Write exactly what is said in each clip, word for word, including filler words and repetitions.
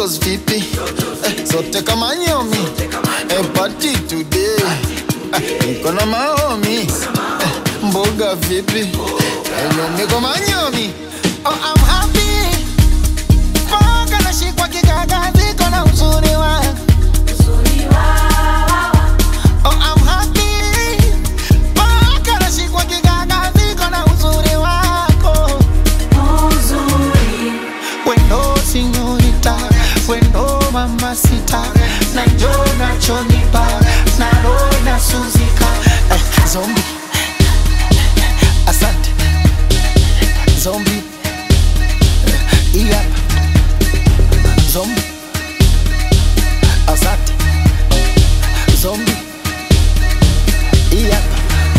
Totos vipi, eh, zote kama nyomi, eh, party today, eh, niko na maomi, eh, mboga vipi, eh, nyomi kama nyomi. Oh, I'm happy, mboga na shikwa kikaga ziko na uzuri wako. Oh, I'm happy, mboga na shikwa kikaga ziko na uzuri wako. Wendo señorita, wendo mamacita, na yo na chonipa, na roina suzika. Eh, zombie, asante, zombie, eh, yeah, zombie, asante, zombie, yeah.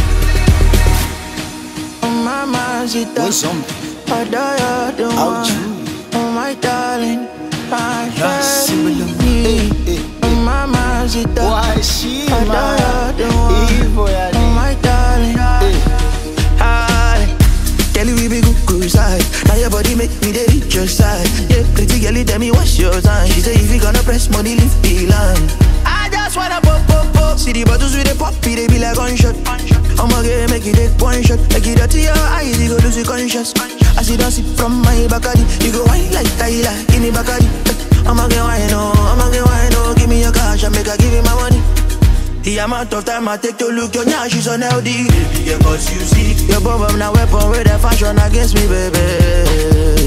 Oh, mamacita, We zombie, I don't out you. oh my darling, my Yes, baby. eh, eh, Oh eh. mamacita, Why she I man? don't Evil ya oh ni. my darling. Eh. Hi, tell you we be good cruise side. Now your body make me dey reach your side. Yeah, pretty girl, tell me what's your sign. She say if you gonna press money, leave the line. I just wanna pop, pop, pop. See the bottles with the pop, they be like gunshot. I'ma get make you take one shot. Make it dirty your eyes, you go lose your conscious. I see that sip from my Bacardi. You go wine like Tyler, give me Bacardi. I'ma get wine, oh, I'ma get wine, oh. Give me your cash, I make her give you my money. The amount of time I take to look your nyash is unhealthy. Baby, yeah, cause you see your bum now weapon with the fashion against me, baby.